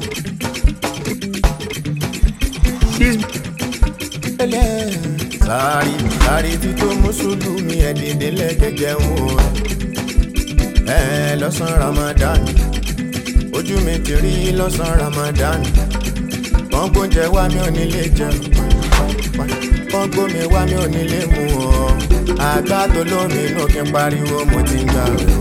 Sáré tí tó mùsùlùmí ẹ̀dìdè lẹ́kẹ̀kẹ́ ń wò ẹ̀ lọ́sàn Ramadan ojú mi ti rí lọ́sàn Ramadan wọ́n gbóúnjẹ wá mi ò nílé jẹun wọ́n gbómi wá mi ò nílé mu ọ́ àgbà tó lómi inú kí n pariwo mo ti ń gbà rẹ̀ o.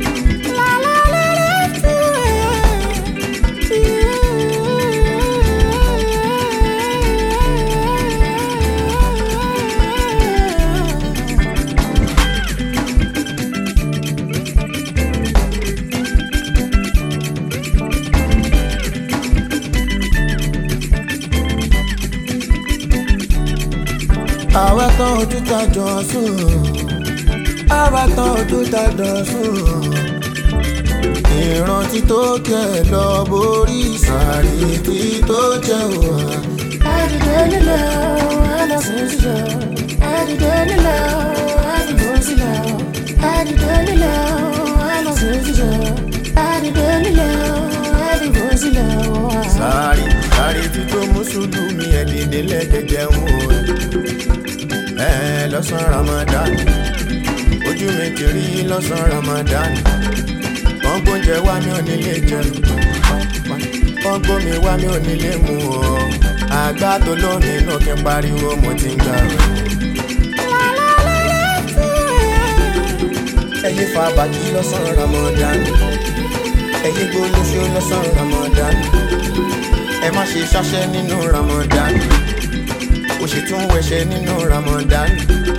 Àwa tán ojú ta jọ sùn, àwa tán ojú ta jọ sùn. Ìrántí tó kẹ́ lọ borí sàárì tí tó jẹ́ wà. Àdìdé nílẹ̀ ẹlẹ́sìn sílẹ̀, àdìdé nílẹ̀ àdìbò sílẹ̀, àdìdé nílẹ̀ ẹlẹ́sìn sílẹ̀, àdìdé nílẹ̀ àdìbò sílẹ̀ wà. Sàárì tí tó mùsùlùmí ẹ̀dìdé lẹ́kẹ̀kẹ́ ń wò lọ́sàn Ramadan ojú mi ti rí lọ́sàn Ramadan wọ́n gbóúnjẹ wá mi ò nílé jẹun wọ́n gbómi wá mi ò nílé mu ọ́ àgbà tó lómi inú kí n pariwo mo ti ń gbà rẹ̀. ẹyẹ fa bàtí lọ́sàn Ramadan ẹyẹ gbólóṣó lọ́sàn Ramadan ẹ má ṣe ṣáṣẹ́ nínú Ramadan ó sì tún wẹ̀ṣẹ̀ nínú Ramadan